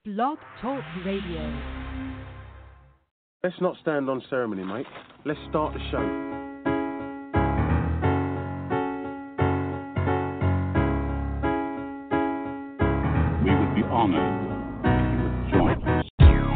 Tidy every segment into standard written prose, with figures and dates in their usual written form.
Blog Talk Radio. Let's not stand on ceremony, mate. Let's start the show. We would be honored if you would join us.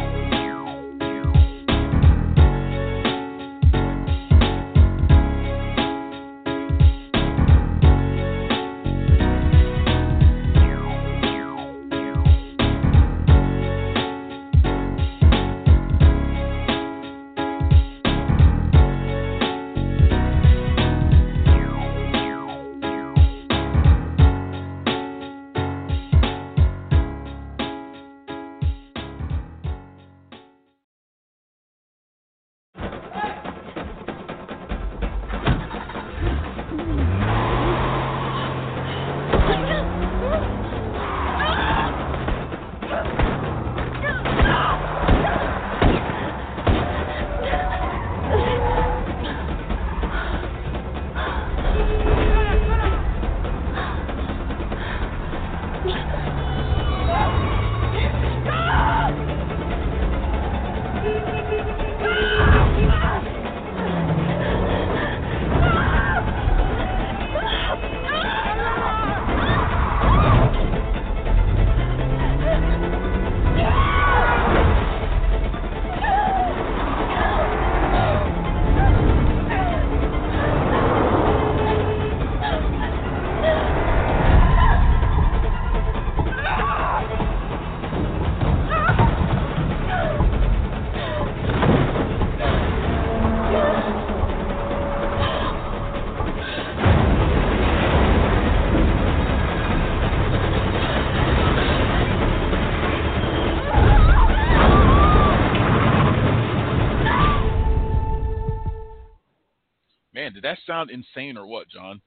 Did that sound insane or what, John?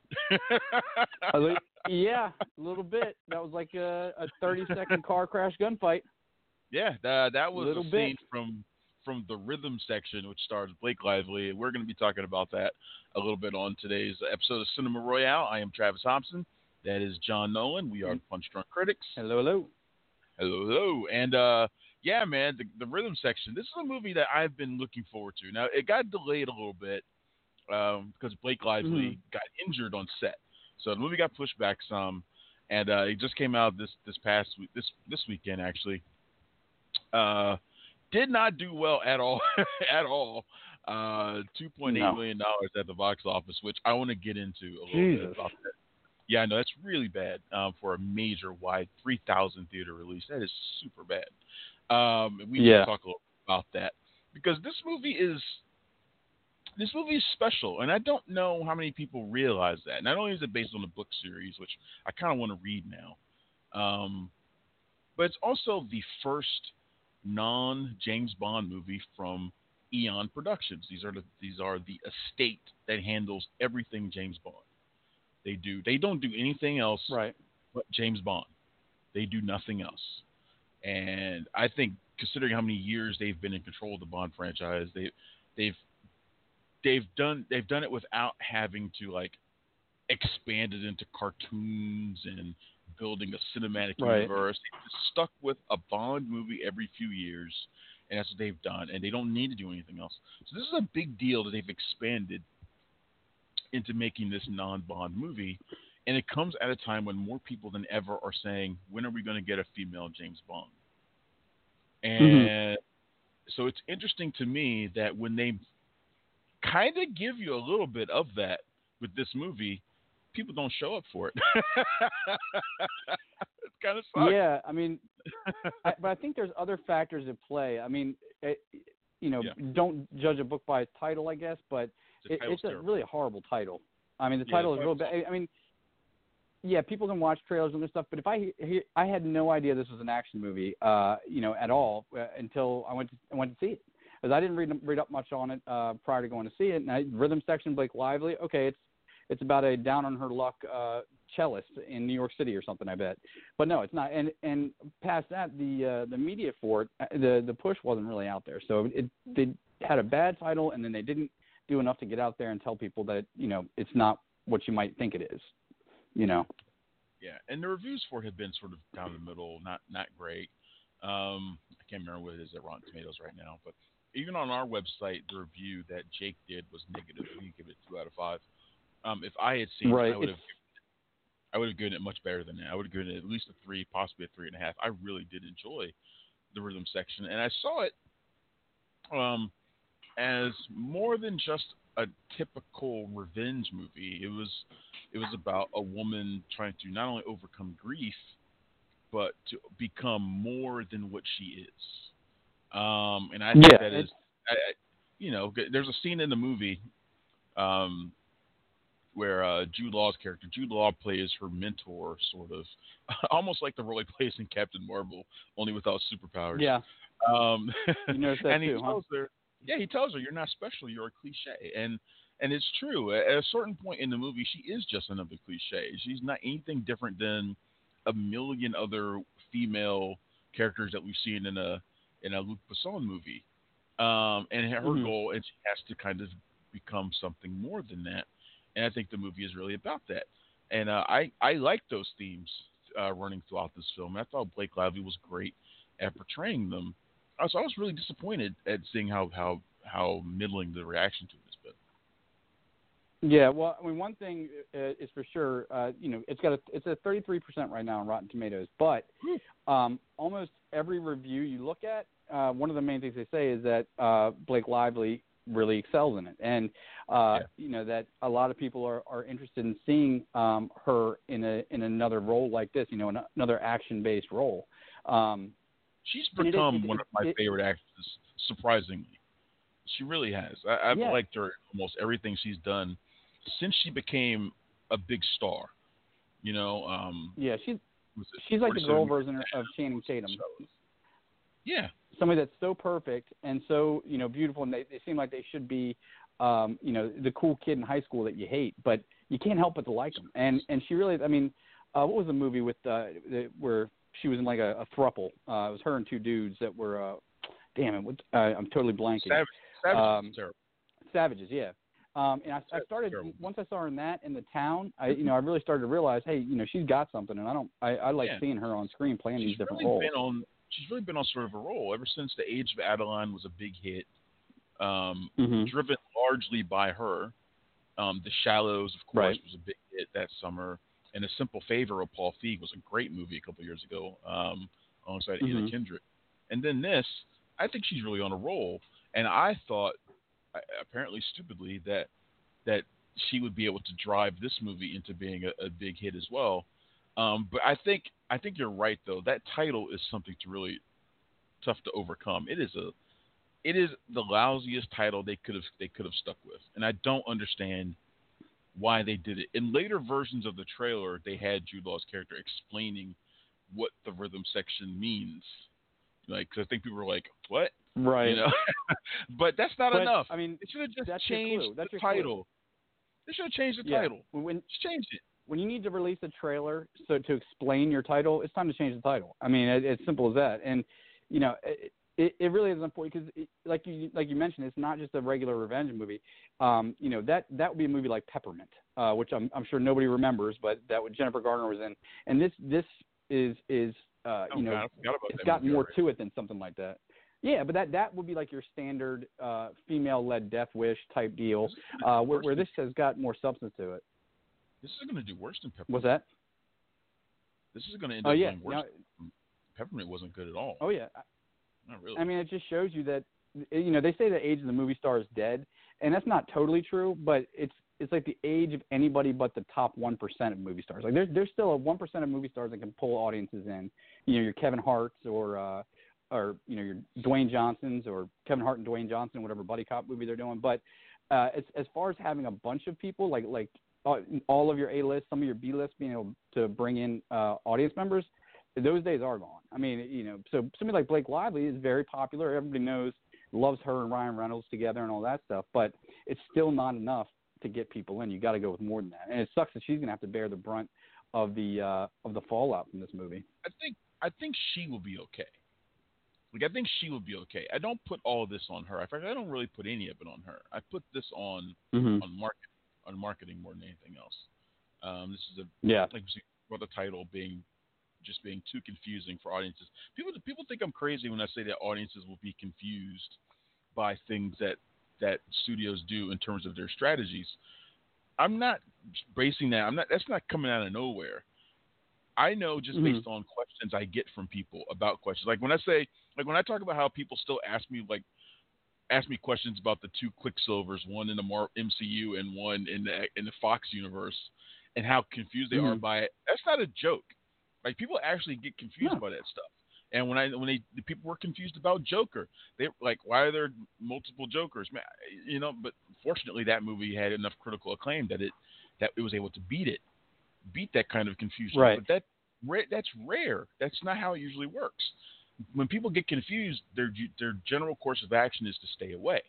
Yeah, a little bit. That was like a 30-second car crash gunfight. Yeah, that was Little a bit. scene from the rhythm section, which stars Blake Lively. We're going to be talking about that a little bit on today's episode of Cinema Royale. I am Travis Thompson. That is John Nolan. We are the Punch Drunk Critics. Hello, hello. Hello, hello. And, yeah, man, the rhythm section. This is a movie that I've been looking forward to. Now, it got delayed a little bit because Blake Lively got injured on set. So the movie got pushed back some, and it just came out this past week, this weekend actually. Did not do well at all, at all. $2.8 million at the box office, which I want to get into a little bit about that. Yeah, no, that's really bad for a major wide 3,000 theater release. That is super bad. We need to talk a little bit about that because this movie is special, and I don't know how many people realize that. Not only is it based on the book series, which I kind of want to read now, but it's also the first non-James Bond movie from Eon Productions. These are the estate that handles everything James Bond. They don't do anything else but James Bond. They do nothing else. And I think, considering how many years they've been in control of the Bond franchise, they've done it without having to like expand it into cartoons and building a cinematic universe. They've just stuck with a Bond movie every few years, and that's what they've done. And they don't need to do anything else. So this is a big deal that they've expanded into making this non-Bond movie, and it comes at a time when more people than ever are saying, when are we going to get a female James Bond? And so it's interesting to me that when they kind of give you a little bit of that with this movie, people don't show up for it. It kind of sucks. Yeah, I mean, but I think there's other factors at play. I mean, don't judge a book by its title, I guess, but it's a really horrible title. I mean, the title is real bad. I mean, yeah, people can watch trailers and this stuff, but if I had no idea this was an action movie, at all until I went to see it, because I didn't read up much on it prior to going to see it. And rhythm section, Blake Lively, okay, it's about a down on her luck cellist in New York City or something, I bet. But no, it's not. And past that, the media for it, the push wasn't really out there. So they had a bad title, and then they didn't do enough to get out there and tell people that it's not what you might think it is. Yeah, and the reviews for it have been sort of down the middle, not great. I can't remember what it is at Rotten Tomatoes right now, but even on our website, the review that Jake did was negative. He gave it 2 out of 5. If I had seen it, I would have given it much better than that. I would have given it at least a 3, possibly a 3.5. I really did enjoy the rhythm section, and I saw it as more than just a typical revenge movie. It was about a woman trying to not only overcome grief, but to become more than what she is. And I think that is, there's a scene in the movie where Jude Law's character, Jude Law plays her mentor, sort of, almost like the role he plays in Captain Marvel, only without superpowers. Yeah. You noticed that and too, huh? He tells her, you're not special, you're a cliche. And it's true. At a certain point in the movie, she is just another cliche. She's not anything different than a million other female characters that we've seen in a Luc Besson movie. And her goal is she has to kind of become something more than that. And I think the movie is really about that. And I like those themes running throughout this film. I thought Blake Lively was great at portraying them. So I was really disappointed at seeing how middling the reaction to it has been. Yeah, well, I mean, one thing is for sure, it's a 33% right now on Rotten Tomatoes, but almost every review you look at, one of the main things they say is that Blake Lively really excels in it, and that a lot of people are interested in seeing her in another role like this, another action-based role. She's become one of my favorite actresses, surprisingly. She really has. I've liked her in almost everything she's done since she became a big star. She's like the girl version of Channing Tatum. Yeah. Somebody that's so perfect and so, beautiful, and they seem like they should be, the cool kid in high school that you hate, but you can't help but to like them. And she really, I mean, what was the movie with where she was in like a throuple? It was her and two dudes that were, I'm totally blanking. Savages, yeah. And I started once I saw her in that in The Town. I really started to realize, hey, she's got something, and I like seeing her on screen playing these different roles. She's really been on sort of a roll ever since The Age of Adeline was a big hit, driven largely by her. The Shallows, of course, was a big hit that summer, and A Simple Favor of Paul Feig was a great movie a couple years ago, alongside Anna Kendrick. And then this, I think she's really on a roll, and I thought, apparently stupidly, that she would be able to drive this movie into being a big hit as well. But I think you're right, though. That title is something to really tough to overcome. It is the lousiest title they could have stuck with, and I don't understand why they did it. In later versions of the trailer, they had Jude Law's character explaining what the rhythm section means. Like, cause I think people were like, "What?" Right. But that's not enough. I mean, they should have just changed the title. They should have changed the title. Just change it. When you need to release a trailer to explain your title, it's time to change the title. I mean, it's simple as that. And it really is unfortunate because, like you mentioned, it's not just a regular revenge movie. That would be a movie like Peppermint, which I'm sure nobody remembers, but that what Jennifer Garner was in. And this is it's got more to it than something like that. Yeah, but that would be like your standard female-led Death Wish type deal, where this has got more substance to it. This is going to do worse than Peppermint. What's that? This is going to end up doing worse. Peppermint wasn't good at all. Oh, yeah. Not really. I mean, it just shows you that, they say the age of the movie star is dead, and that's not totally true, but it's like the age of anybody but the top 1% of movie stars. Like, there's still a 1% of movie stars that can pull audiences in. Your Kevin Harts or your Dwayne Johnsons or Kevin Hart and Dwayne Johnson, whatever buddy cop movie they're doing. But as far as having a bunch of people, like all of your A-list, some of your B-list, being able to bring in audience members, those days are gone. I mean, so somebody like Blake Lively is very popular. Everybody loves her and Ryan Reynolds together and all that stuff, but it's still not enough to get people in. You got to go with more than that. And it sucks that she's going to have to bear the brunt of the fallout from this movie. I think she will be okay. Like, I think she will be okay. I don't put all of this on her. In fact, I don't really put any of it on her. I put this on marketing more than anything else. This is about the title being just being too confusing for audiences. People think I'm crazy when I say that audiences will be confused by things that studios do in terms of their strategies. I'm not basing that. That's not coming out of nowhere. I know just based on questions I get from people about questions. Like when I talk about how people still ask me questions about the two Quicksilvers, one in the MCU and one in the Fox universe, and how confused they are by it. That's not a joke. Like people actually get confused by that stuff. And the people were confused about Joker, they like, why are there multiple Jokers? Man, but fortunately that movie had enough critical acclaim that it was able to beat that kind of confusion. Right. But that's rare. That's not how it usually works. When people get confused, their general course of action is to stay away.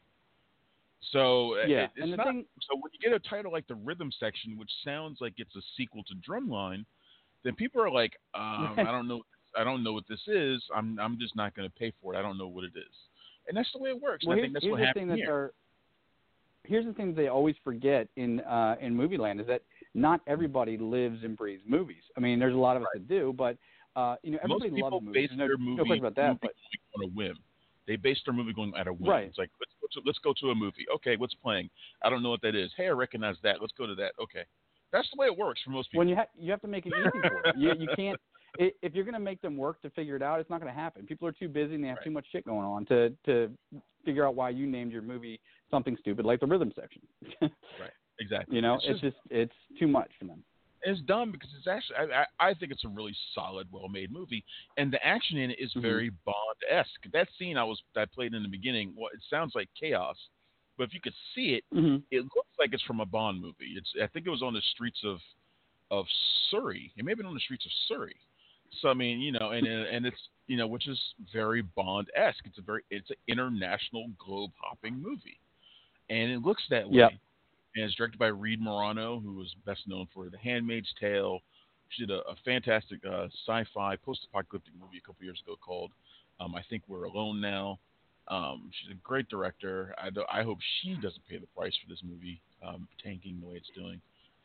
So yeah, so when you get a title like The Rhythm Section, which sounds like it's a sequel to Drumline, then people are like, I don't know what this is. I'm just not going to pay for it. I don't know what it is. And that's the way it works. Well, I think that's what happened here. Here's the thing that they always forget in movie land is that not everybody lives and breathes movies. I mean, there's a lot of us that do, but everybody most people loves movies. base their movie no question about that, but on a whim. They base their movie going at a whim. Right. It's like let's go to a movie. Okay, what's playing? I don't know what that is. Hey, I recognize that. Let's go to that. Okay, that's the way it works for most people. When you have to make it easy for them. You can't. If you're going to make them work to figure it out, it's not going to happen. People are too busy and they have too much shit going on to figure out why you named your movie something stupid like The Rhythm Section. Right. Exactly. It's too much for them. It's dumb because it's actually I think it's a really solid, well-made movie, and the action in it is very Bond-esque. That scene I played in the beginning, it sounds like chaos, but if you could see it, it looks like it's from a Bond movie. I think it was on the streets of Surrey. It may have been on the streets of Surrey. So I mean, and it's which is very Bond-esque. It's an international globe-hopping movie, and it looks that way. Yep. And it's directed by Reed Morano, who was best known for The Handmaid's Tale. She did a fantastic sci-fi post-apocalyptic movie a couple years ago called I Think We're Alone Now. She's a great director. I hope she doesn't pay the price for this movie tanking the way it's doing.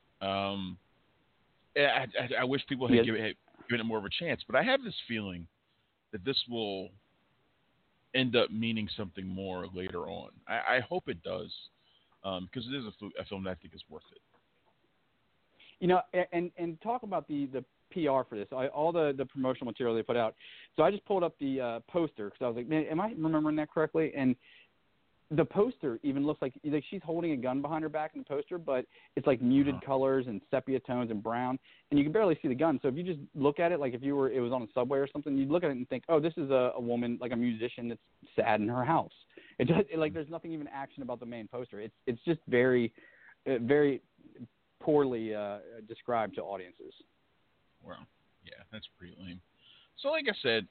I wish people had given it more of a chance, but I have this feeling that this will end up meaning something more later on. I hope it does. Because it is a film that I think is worth it. And talk about the PR for this, all the promotional material they put out. So I just pulled up the poster because I was like, man, am I remembering that correctly? And the poster even looks like she's holding a gun behind her back in the poster, but it's like muted colors and sepia tones and brown, and you can barely see the gun. So if you just look at it, like it was on a subway or something, you'd look at it and think, oh, this is a woman, like a musician that's sad in her house. There's nothing even action about the main poster. It's just very, very poorly described to audiences. Well, yeah, that's pretty lame. So like I said,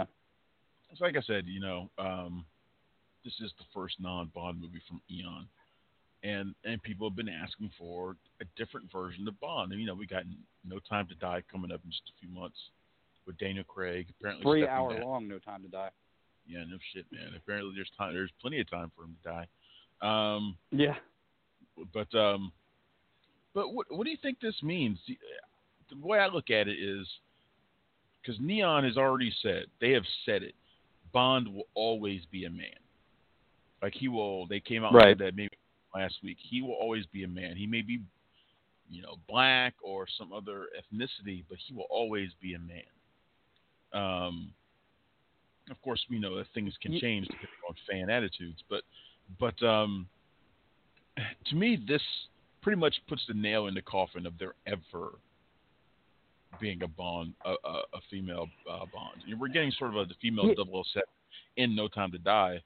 this is the first non-Bond movie from Eon, and people have been asking for a different version of Bond. And we got No Time to Die coming up in just a few months with Daniel Craig. Apparently 3 hour long No Time to Die. Yeah, no shit, man. Apparently there's time. There's plenty of time for him to die. Yeah. But what do you think this means? The way I look at it is because Neon has already said, they have said it, Bond will always be a man. Like he will. They came out and said that maybe last week. He will always be a man. He may be, black or some other ethnicity, but he will always be a man. Of course, we know that things can change depending on fan attitudes, but to me, this pretty much puts the nail in the coffin of there ever being a Bond, a female Bond. We're getting sort of the female 007 in No Time to Die,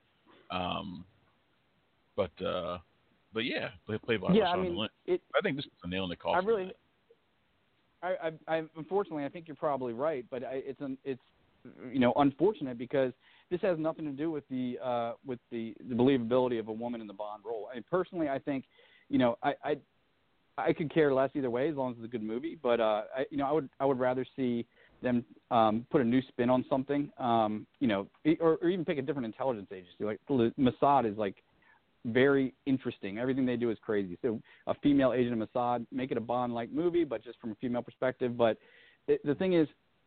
but yeah, played by Rashomon Lynch. I think this is a nail in the coffin. I unfortunately, I think you're probably right, but it's unfortunate because this has nothing to do with the believability of a woman in the Bond role. Personally, I think, I could care less either way as long as it's a good movie. But I would rather see them put a new spin on something, or even pick a different intelligence agency. Like Mossad is like very interesting. Everything they do is crazy. So a female agent of Mossad, make it a Bond-like movie, but just from a female perspective. But the thing is,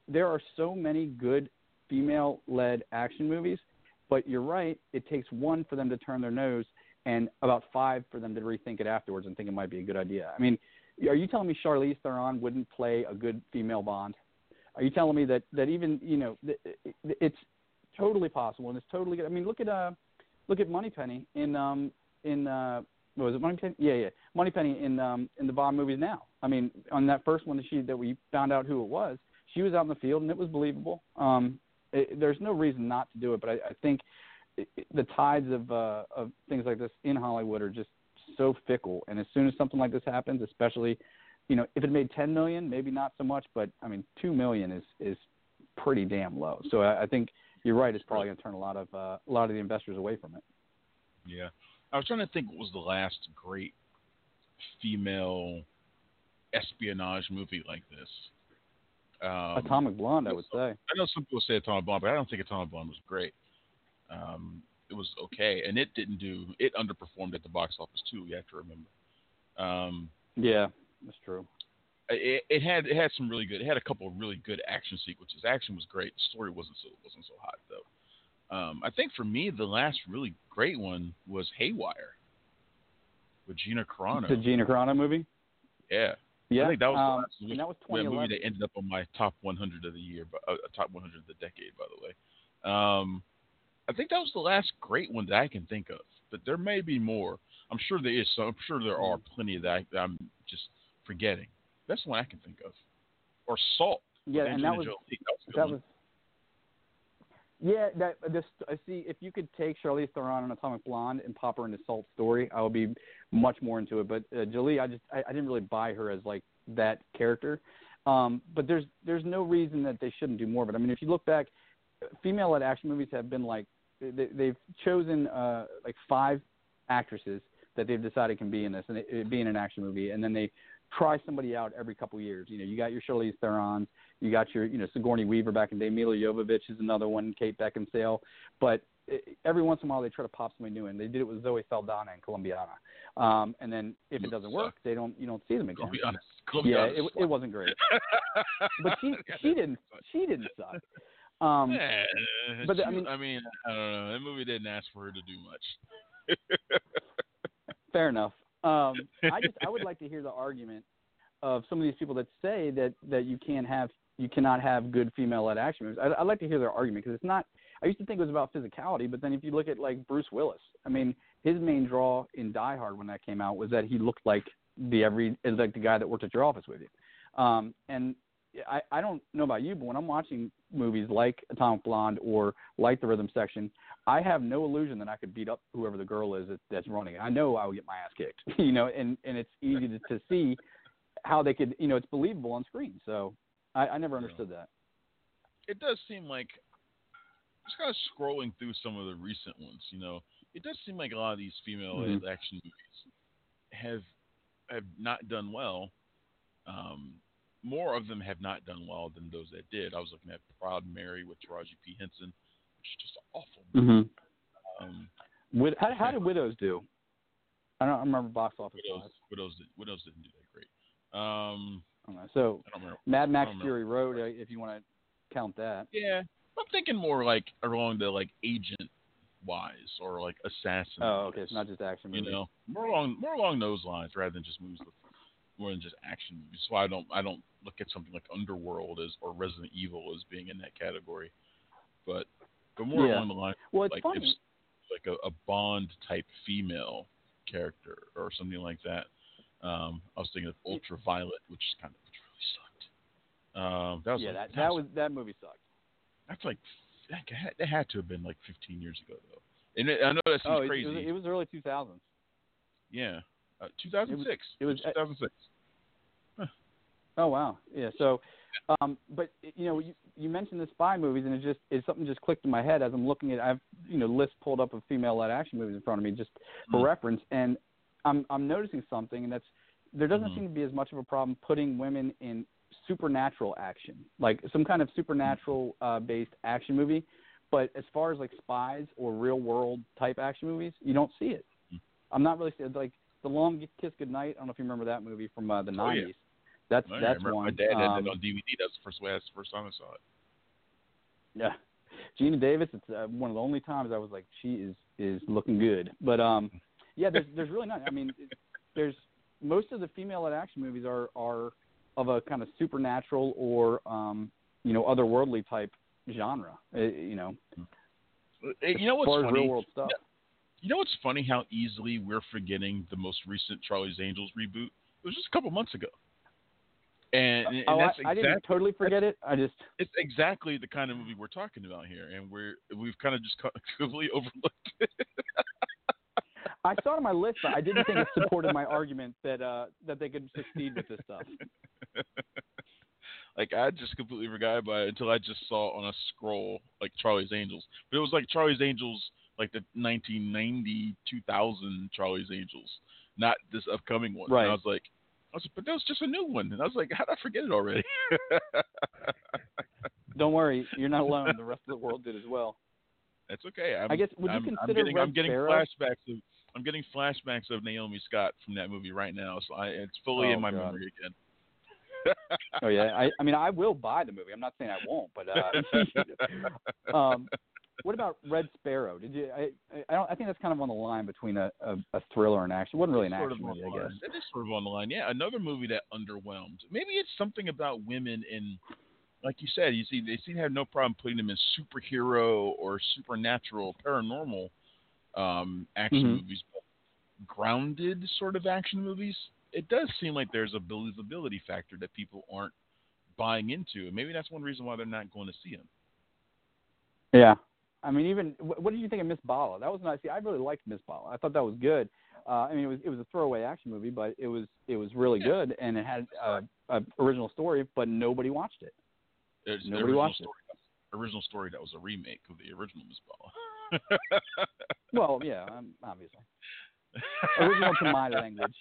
there are so many good female-led action movies, but you're right. It takes one for them to turn their nose, and about 5 for them to rethink it afterwards and think it might be a good idea. I mean, are you telling me Charlize Theron wouldn't play a good female Bond? Are you telling me that even it's totally possible and it's totally good? I mean, look at Moneypenny in what was it, Moneypenny? Yeah, Moneypenny in the Bond movies now. I mean, on that first one that we found out who it was, she was out in the field and it was believable. There's no reason not to do it, but I think the tides of things like this in Hollywood are just so fickle. And as soon as something like this happens, especially, if it made $10 million, maybe not so much, but I mean, $2 million is pretty damn low. So I think you're right. It's probably going to turn a lot of the investors away from it. Yeah. I was trying to think what was the last great female espionage movie like this. Atomic Blonde, I would say. I know some people say Atomic Blonde, but I don't think Atomic Blonde was great. It was okay, and it underperformed at the box office too. You have to remember. Yeah, that's true. It had some really good. It had a couple of really good action sequences. Action was great. The story wasn't so hot though. I think for me, the last really great one was Haywire with Gina Carano. The Gina Carano movie? Yeah. Yeah. I think that was the last and that was 2011. movie that ended up on my top 100 of the year, top 100 of the decade, by the way. I think that was the last great one that I can think of, but there may be more. I'm sure there is. So I'm sure there are plenty that I'm just forgetting. That's the one I can think of. Or Salt. Yeah, and that was. Yeah, I see. If you could take Charlize Theron and Atomic Blonde and pop her into Salt's story, I would be much more into it. But Jolie, I didn't really buy her as like that character. But there's no reason that they shouldn't do more. But I mean, if you look back, female-led action movies have been like they've chosen like 5 actresses that they've decided can be in this and it be in an action movie, and then they try somebody out every couple of years. You got your Charlize Theron, you got your Sigourney Weaver back in the day, Mila Jovovich is another one, Kate Beckinsale. But every once in a while they try to pop somebody new in. They did it with Zoe Saldana in Colombiana. And then if it doesn't work, you don't see them again. Colombiana it wasn't great. But she didn't suck. But I don't know. That movie didn't ask for her to do much. Fair enough. I would like to hear the argument of some of these people that say that you cannot have good female-led action movies. I'd like to hear their argument because it's not. I used to think it was about physicality, but then if you look at like Bruce Willis, I mean, his main draw in Die Hard when that came out was that he looked like the guy that worked at your office with you. And I don't know about you, but when I'm watching movies like Atomic Blonde or like The Rhythm Section, I have no illusion that I could beat up whoever the girl is that's running. I know I would get my ass kicked, and it's easy to see how they could, it's believable on screen. So I never understood that. It does seem like, just kind of scrolling through some of the recent ones, it does seem like a lot of these female action movies have not done well. More of them have not done well than those that did. I was looking at Proud Mary with Taraji P. Henson, which is just awful. Mm-hmm. How did Widows do? I don't remember box office. Widows didn't do that great. So Mad Max Fury Road, if you want to count that. Yeah, I'm thinking more like along the like agent wise or like assassin. Oh, okay, it's not just action movies. More along those lines rather than just movies with more than just action movies. So I don't look at something like Underworld or Resident Evil as being in that category, but more along the line. Well, it's like funny. If, like a Bond type female character or something like that. I was thinking of Ultraviolet, which really sucked. That movie sucked. That's like that had to have been like 15 years ago though. And I know that seems crazy. It was early 2000s. Yeah, 2006. It was 2006. Huh. Oh wow, yeah. So, but you mentioned the spy movies, and something just clicked in my head as I'm looking at. I've lists pulled up of female-led action movies in front of me just for reference, and I'm noticing something, and that's there doesn't seem to be as much of a problem putting women in supernatural action, like some kind of supernatural based action movie. But as far as like spies or real world type action movies, you don't see it. I'm not really like The Long Kiss Goodnight. I don't know if you remember that movie from the 90s. That's I that's remember one. my dad had it on DVD. That's the first time I saw it. Yeah, Gina Davis. It's one of the only times I was like, she is looking good. But yeah, there's really not. I mean, there's most of the female action movies are of a kind of supernatural or otherworldly type genre. You know what's funny? Real world stuff. You know what's funny? How easily we're forgetting the most recent Charlie's Angels reboot. It was just a couple months ago. And that's I didn't totally forget it. It's exactly the kind of movie we're talking about here, and we've kind of just completely overlooked it. I saw it on my list, but I didn't think it supported my argument that they could succeed with this stuff. Like, I just completely forgot about it until I just saw on a scroll like Charlie's Angels, but it was like Charlie's Angels, like the 1990, 2000 Charlie's Angels, not this upcoming one. Right. And I was like, but that was just a new one. And I was like, how did I forget it already? Don't worry, you're not alone. The rest of the world did as well. That's okay. I guess would you consider I'm getting Sparrow? I'm getting flashbacks of Naomi Scott from that movie right now, so it's fully in my memory again. Oh yeah, I mean I will buy the movie. I'm not saying I won't, but what about Red Sparrow? Did you? I think that's kind of on the line between a thriller and action. It wasn't really an action movie, I guess. It is sort of on the line. Yeah, another movie that underwhelmed. Maybe it's something about women in, like you said, they seem to have no problem putting them in superhero or supernatural, paranormal action movies, but grounded sort of action movies. It does seem like there's a believability factor that people aren't buying into, and maybe that's one reason why they're not going to see them. Yeah. I mean, even what did you think of Miss Bala? That was nice. See, I really liked Miss Bala. I thought that was good. I mean, it was a throwaway action movie, but it was really good, and it had an original story, but nobody watched it. Nobody watched it. Original story that was a remake of the original Miss Bala. Well, yeah, obviously. Original to my language.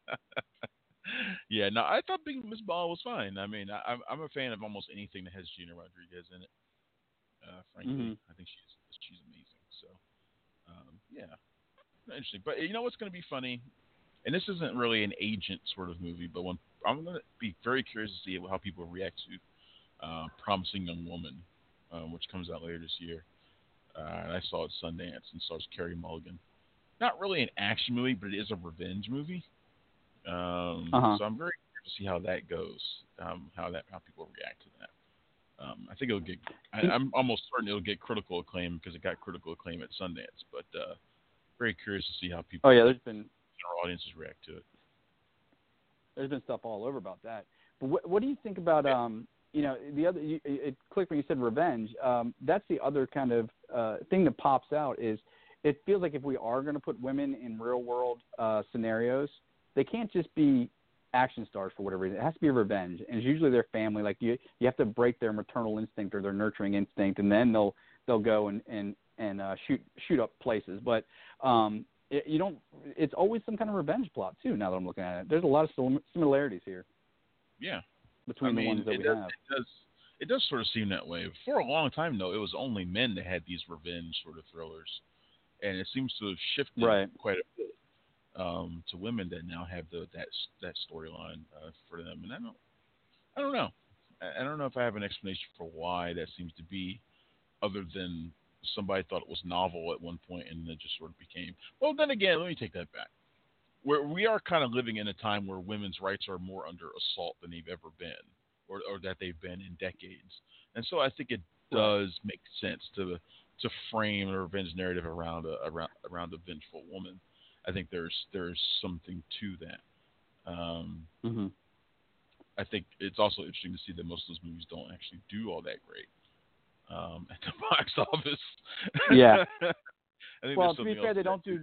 Yeah, no, I thought Big Miss Bala was fine. I mean, I'm a fan of almost anything that has Gina Rodriguez in it. Frankly, I think she's amazing. So, yeah, interesting. But you know what's going to be funny, and this isn't really an agent sort of movie, but I'm going to be very curious to see how people react to Promising Young Woman, which comes out later this year. And I saw it at Sundance and stars Carey Mulligan. Not really an action movie, but it is a revenge movie. So I'm very curious to see how that goes, how people react to that. I think it'll get. I'm almost certain it'll get critical acclaim because it got critical acclaim at Sundance. But very curious to see how people. Oh yeah, there's been general audiences react to it. There's been stuff all over about that. But what do you think about the other? It clicked when you said revenge. That's the other kind of thing that pops out is it feels like if we are going to put women in real world scenarios, they can't just be action stars for whatever reason. It has to be a revenge, and it's usually their family. Like you have to break their maternal instinct or their nurturing instinct, and then they'll go and shoot up places. But you don't. It's always some kind of revenge plot too. Now that I'm looking at it, there's a lot of similarities here. Yeah, between the ones that we have. It does sort of seem that way. For a long time, though, it was only men that had these revenge sort of thrillers, and it seems to have shifted quite a bit. To women that now have that storyline for them, and I don't know. I don't know if I have an explanation for why that seems to be, other than somebody thought it was novel at one point and it just sort of became. Well, then again, let me take that back. We are kind of living in a time where women's rights are more under assault than they've ever been, or that they've been in decades, and so I think it does make sense to frame a revenge narrative around a vengeful woman. I think there's something to that. I think it's also interesting to see that most of those movies don't actually do all that great at the box office. Yeah. I think well, to be fair, they don't do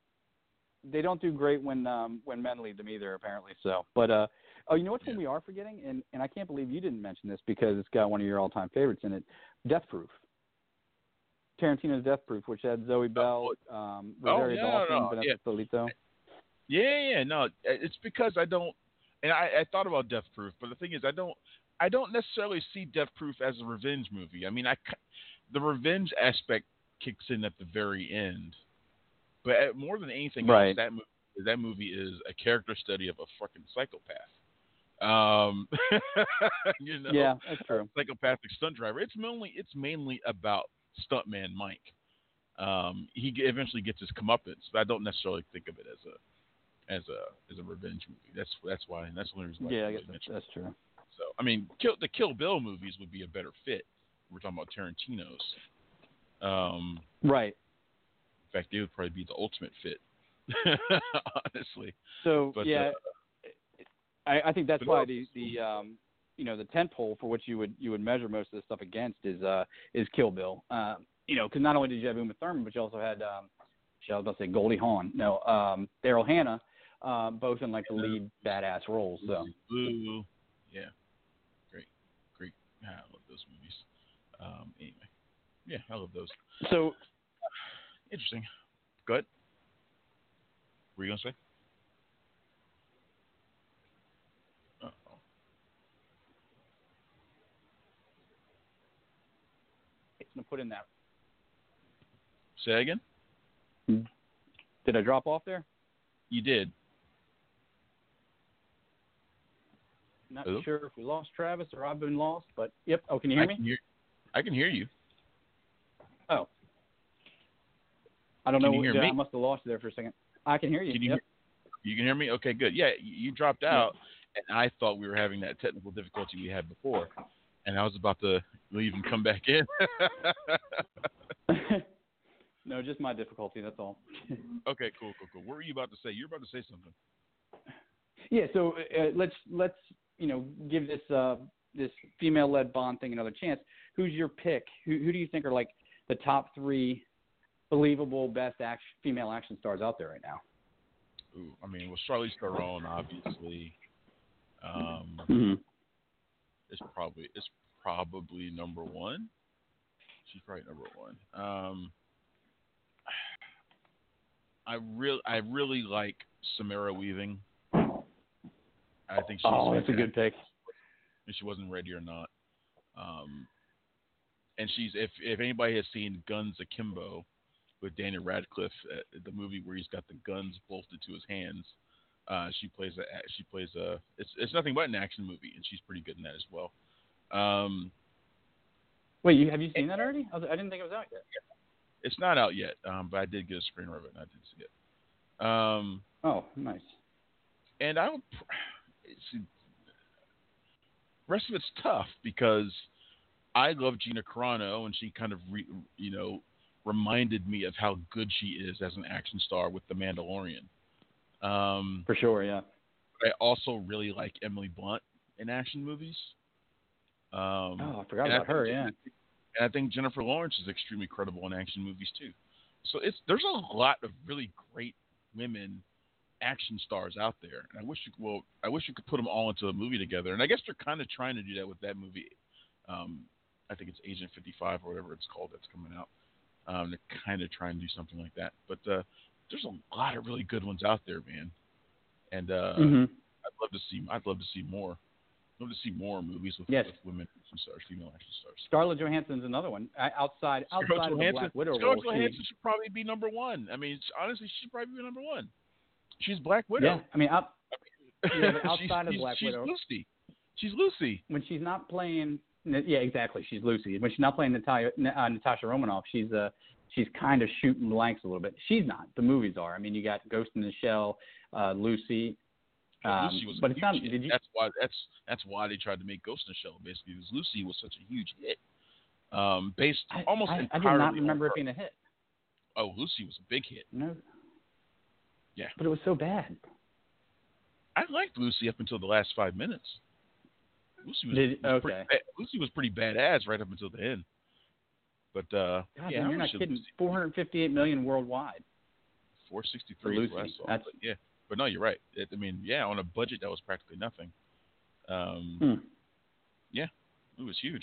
great when men lead them either, apparently. So, but you know which one we are forgetting, and I can't believe you didn't mention this because it's got one of your all-time favorites in it, Death Proof. Tarantino's Death Proof, which had Zoe Bell, Rosario Dawson, Vanessa Polito. Yeah. No, it's because I don't, and I thought about Death Proof, but the thing is, I don't necessarily see Death Proof as a revenge movie. I mean, the revenge aspect kicks in at the very end, but more than anything else, that movie is a character study of a fucking psychopath. You know, yeah, that's true. Psychopathic stunt driver. It's mainly about stuntman Mike. He eventually gets his comeuppance, but I don't necessarily think of it as a revenge movie. That's why, and that's the only reason why. Yeah, I guess really that's true. So I mean, the Kill Bill movies would be a better fit. We're talking about Tarantino's. Right. In fact, they would probably be the ultimate fit. Honestly. So but, yeah, I think that's why the the tentpole for which you would measure most of this stuff against is Kill Bill. Because not only did you have Uma Thurman, but you also had I was about to say Goldie Hawn. No, Daryl Hannah, both in like the lead badass roles. So. Ooh, yeah, great. I love those movies. Anyway, yeah, I love those. So interesting. Go ahead. What were you gonna say? Uh-oh. It's gonna put in that. Say that again. Did I drop off there? You did. Not Hello? sure if we lost Travis or I've been lost, but yep. Oh, can you hear me? I can hear you. Oh. I don't know. Can you hear me? I must have lost you there for a second. I can hear you. You can hear me? Okay, good. Yeah, you dropped out, and I thought we were having that technical difficulty we had before, and I was about to leave and come back in. No, just my difficulty. That's all. Okay, cool. What were you about to say? You were about to say something. Yeah. So let's give this female-led Bond thing another chance. Who's your pick? Who do you think are like the top 3 believable best female action stars out there right now? Ooh, I mean, well, Charlize Theron, obviously. It's probably number 1. She's probably number 1. I really like Samara Weaving. I think she's that's a good pick. If she wasn't ready or not. And she's if anybody has seen Guns Akimbo with Daniel Radcliffe, the movie where he's got the guns bolted to his hands, she plays it's nothing but an action movie, and she's pretty good in that as well. Wait, have you seen that already? I didn't think it was out yet. It's not out yet, but I did get a screener of it, and I did see it. Oh, nice. And the rest of it's tough because I love Gina Carano, and she kind of reminded me of how good she is as an action star with The Mandalorian. For sure, yeah. I also really like Emily Blunt in action movies. I forgot about her, yeah. And I think Jennifer Lawrence is extremely credible in action movies too. So there's a lot of really great women action stars out there, and I wish you could put them all into a movie together. And I guess they're kind of trying to do that with that movie. I think it's Agent 55 or whatever it's called that's coming out. They're kind of trying to do something like that. But there's a lot of really good ones out there, man. And I'd love to see more. I'd love to see more movies with women action stars, female action stars. Scarlett Johansson's another one. Outside of the Black Widow role, Scarlett Johansson should probably be number 1. I mean, honestly, she should probably be number 1. She's Black Widow. Yeah, I mean, outside of Black Widow, she's Lucy. When she's not playing, yeah, exactly, she's Lucy. When she's not playing Natasha Romanoff, she's kind of shooting blanks a little bit. She's not. The movies are. I mean, you got Ghost in the Shell, Lucy. Lucy was but it's not. Did you? That's why they tried to make Ghost in the Shell basically, because Lucy was such a huge hit. Based almost entirely. I did not remember it being a hit. Oh, Lucy was a big hit. No. Yeah. But it was so bad. I liked Lucy up until the last 5 minutes. Lucy was pretty badass right up until the end. But God, yeah, man, you're not kidding. 458 million worldwide. 463 is what I saw. Yeah. But no, you're right. I mean, yeah, on a budget that was practically nothing. Yeah, it was huge.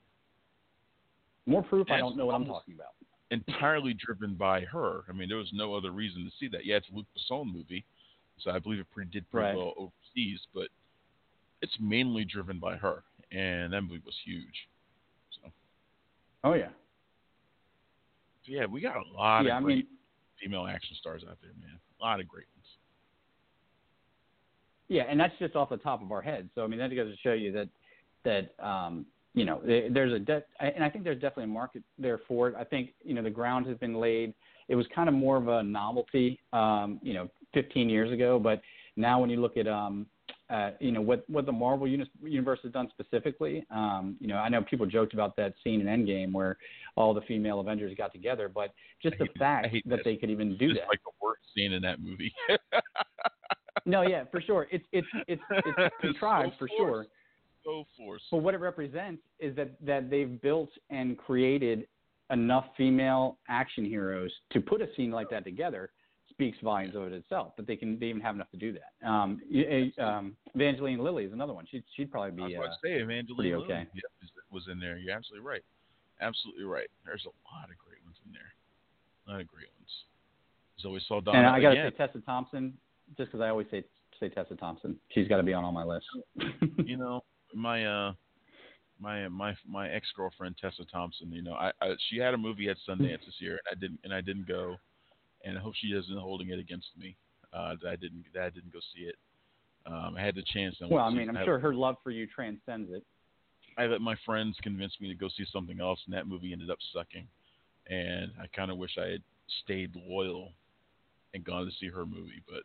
More proof I don't know what I'm talking about. Entirely driven by her. I mean, there was no other reason to see that. Yeah, it's a Luc Besson movie, so I believe it did pretty well overseas, but it's mainly driven by her, and that movie was huge. So. Oh, yeah. So, yeah, we got a lot of great female action stars out there, man. A lot of great ones. Yeah, and that's just off the top of our head. So I mean, that goes to show you that you know, there's and I think there's definitely a market there for it. I think, you know, the ground has been laid. It was kind of more of a novelty, you know, 15 years ago, but now when you look at you know, what the Marvel universe has done specifically, you know, I know people joked about that scene in Endgame where all the female Avengers got together, but just the fact that they could even do that. It's like the worst scene in that movie. No, yeah, for sure. It's contrived for sure. So forced. But what it represents is that they've built and created enough female action heroes to put a scene like that together. Speaks volumes of it itself. That they even have enough to do that. Evangeline Lilly is another one. She'd probably be. I was about to say Evangeline pretty Lilly okay. was in there. You're absolutely right. Absolutely right. There's a lot of great ones in there. A lot of great ones. Zoe Saldana. And I got to say Tessa Thompson, just because I always say Tessa Thompson. She's got to be on all my lists. You know, my ex-girlfriend Tessa Thompson. You know, she had a movie at Sundance this year, and I didn't go, and I hope she isn't holding it against me that I didn't go see it. I had the chance. Well, I mean, I'm sure her love for you transcends it. I let my friends convince me to go see something else, and that movie ended up sucking. And I kind of wish I had stayed loyal and gone to see her movie, but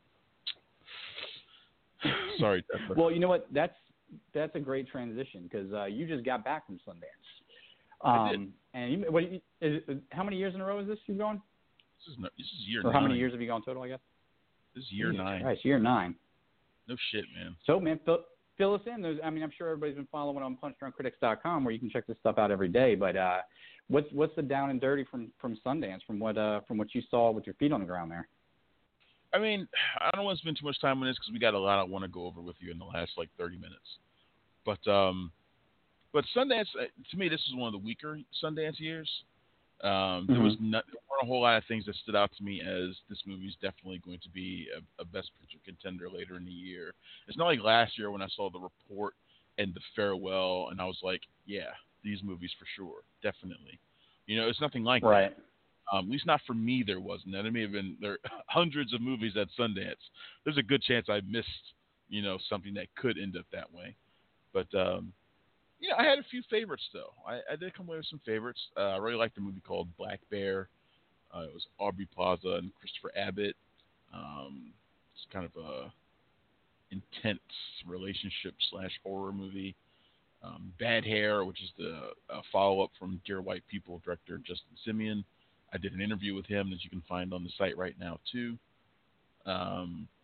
sorry, Tessa. Well, you know what? That's a great transition because you just got back from Sundance. I did. And how many years in a row is this you've gone? This is year 9. Or 9. how many years have you gone total, I guess? This is year 9. Christ, year 9. No shit, man. So, man, fill us in. I mean, I'm sure everybody's been following on punchdrunkcritics.com where you can check this stuff out every day. But what's the down and dirty from Sundance, from what you saw with your feet on the ground there? I mean, I don't want to spend too much time on this because we got a lot I want to go over with you in the last 30 minutes. But Sundance, to me, this is one of the weaker Sundance years. There weren't a whole lot of things that stood out to me as this movie's definitely going to be a Best Picture contender later in the year. It's not like last year when I saw The Report and The Farewell, and I was like, yeah, these movies for sure, definitely. You know, it's nothing like that. At least not for me, there wasn't. There may have been hundreds of movies at Sundance. There's a good chance I missed, you know, something that could end up that way. But, yeah, I had a few favorites, though. I did come away with some favorites. I really liked the movie called Black Bear. It was Aubrey Plaza and Christopher Abbott. It's kind of a intense relationship / horror movie. Bad Hair, which is the follow-up from Dear White People director Justin Simien. I did an interview with him that you can find on the site right now, too. A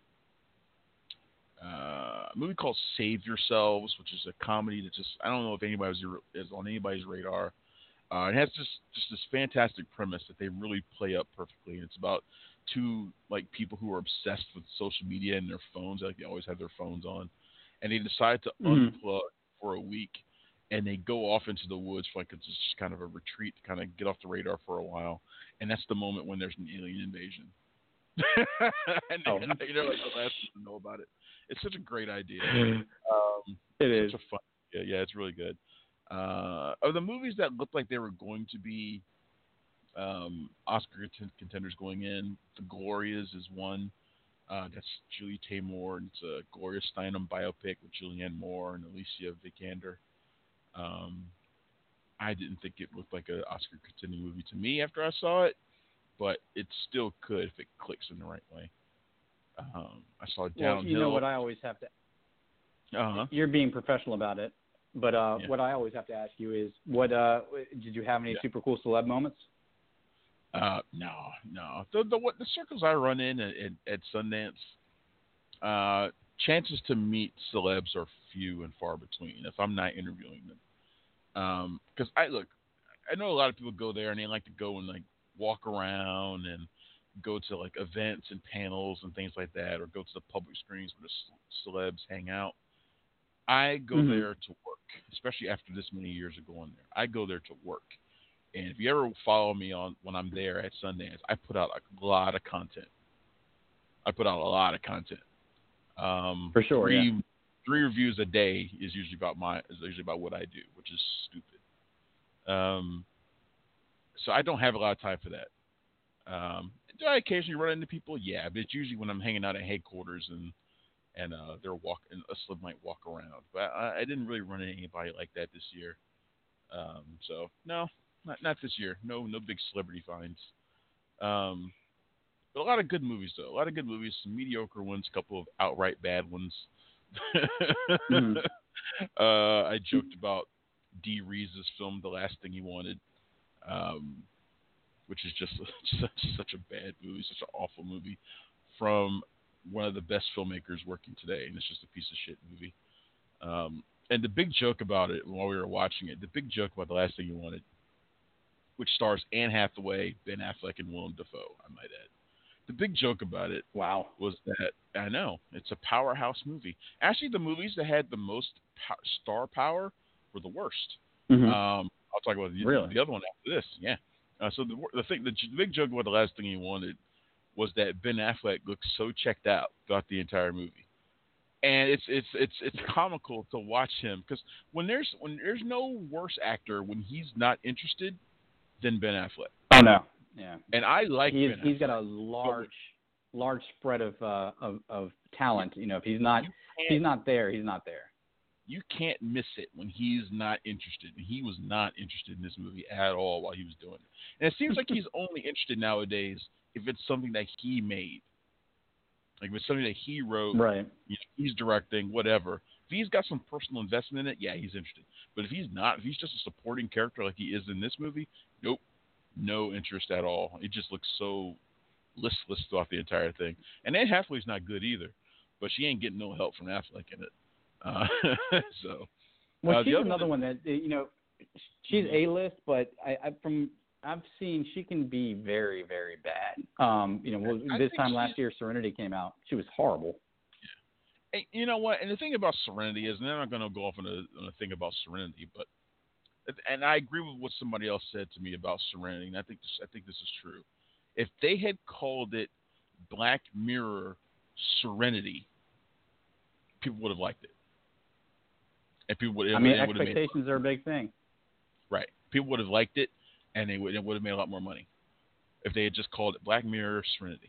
movie called Save Yourselves, which is a comedy that just, I don't know if anybody is on anybody's radar. It has just this fantastic premise that they really play up perfectly. And it's about two people who are obsessed with social media and their phones. They always have their phones on. And they decide to unplug for a week. And they go off into the woods for just kind of a retreat to kind of get off the radar for a while. And that's the moment when there's an alien invasion. And they're like the last to know about it. It's such a great idea. It is. Such a fun idea. Yeah, it's really good. Of the movies that looked like they were going to be Oscar contenders going in, The Glorias is one. That's Julie Taymor, and it's a Gloria Steinem biopic with Julianne Moore and Alicia Vikander. I didn't think it looked like an Oscar contending movie to me after I saw it, but it still could if it clicks in the right way. I saw Downhill. Well, you know what I always have to. You're being professional about it, but what I always have to ask you is, what did you have any super cool celeb moments? No. The circles I run in at Sundance, chances to meet celebs are few and far between if I'm not interviewing them. Because I know a lot of people go there and they like to go and walk around and go to events and panels and things like that, or go to the public screens where the celebs hang out. I go there to work, especially after this many years of going there. I go there to work. And if you ever follow me on when I'm there at Sundance, I put out a lot of content. For sure, three reviews a day is usually about what I do, which is stupid. So I don't have a lot of time for that. Do I occasionally run into people? Yeah, but it's usually when I'm hanging out at headquarters and and a celeb might walk around. But I didn't really run into anybody like that this year. So no, not this year. No big celebrity finds. But a lot of good movies though. A lot of good movies. Some mediocre ones. A couple of outright bad ones. Mm-hmm. I joked about Dee Reese's film, The Last Thing He Wanted, which is just such a bad movie, such an awful movie from one of the best filmmakers working today, and it's just a piece of shit movie. And the big joke about it, while we were watching it, the big joke about The Last Thing You Wanted, which stars Anne Hathaway, Ben Affleck, and Willem Dafoe, I might add. The big joke about it was that, I know, it's a powerhouse movie. Actually, the movies that had the most star power were the worst. Mm-hmm. I'll talk about the other one after this. Yeah. So the big joke about The Last Thing You Wanted was that Ben Affleck looked so checked out throughout the entire movie. And it's comical to watch him, because when there's no worse actor when he's not interested than Ben Affleck. Oh no, yeah. And I like Ben Affleck. He's got a large spread of talent. You know, if he's not there, he's not there. You can't miss it when he's not interested. And he was not interested in this movie at all while he was doing it. And it seems like he's only interested nowadays if it's something that he made. Like if it's something that he wrote, right? You know, he's directing, whatever. If he's got some personal investment in it, yeah, he's interested. But if he's not, if he's just a supporting character like he is in this movie, nope, no interest at all. It just looks so listless throughout the entire thing. And Anne Hathaway's not good either, but she ain't getting no help from Affleck in it. Well, she's another one that, you know, she's A-list, but I've seen she can be very, very bad. You know, this time last year, Serenity came out. She was horrible. Yeah. And you know what? And the thing about Serenity is, and I'm not going to go off on a thing about Serenity, but and I agree with what somebody else said to me about Serenity, and I think this is true. If they had called it Black Mirror Serenity, people would have liked it. And people would. Expectations are a big thing. Right. People would have liked it, and it would have made a lot more money if they had just called it Black Mirror Serenity.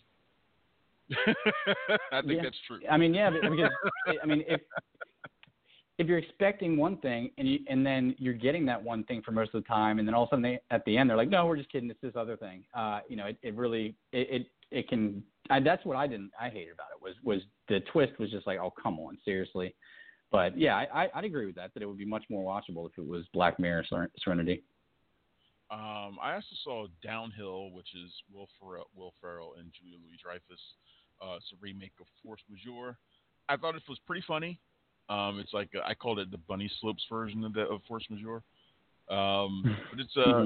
I think that's true. I mean, yeah, because I mean, if you're expecting one thing and then you're getting that one thing for most of the time, and then all of a sudden at the end they're like, no, we're just kidding, it's this other thing. You know, it really can. That's what I hated about it was the twist was just like, oh, come on, seriously. But yeah, I'd agree with that it would be much more watchable if it was Black Mirror Serenity. I also saw Downhill, which is Will Ferrell and Julia Louis-Dreyfus. It's a remake of Force Majeure. I thought it was pretty funny. It's like I called it the Bunny Slopes version of Force Majeure. But